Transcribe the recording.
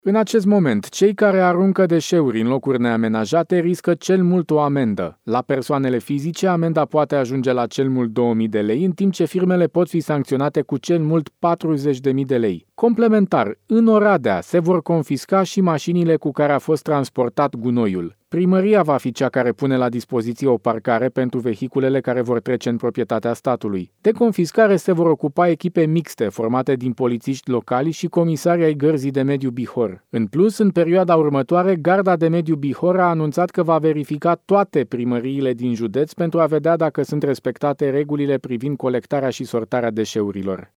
În acest moment, cei care aruncă deșeuri în locuri neamenajate riscă cel mult o amendă. La persoanele fizice, amenda poate ajunge la cel mult 2000 de lei, în timp ce firmele pot fi sancționate cu cel mult 40.000 de lei. Complementar, în Oradea se vor confisca și mașinile cu care a fost transportat gunoiul. Primăria va fi cea care pune la dispoziție o parcare pentru vehiculele care vor trece în proprietatea statului. De confiscare se vor ocupa echipe mixte formate din polițiști locali și comisarii ai Gărzii de Mediu Bihor. În plus, în perioada următoare, Garda de Mediu Bihor a anunțat că va verifica toate primăriile din județ pentru a vedea dacă sunt respectate regulile privind colectarea și sortarea deșeurilor.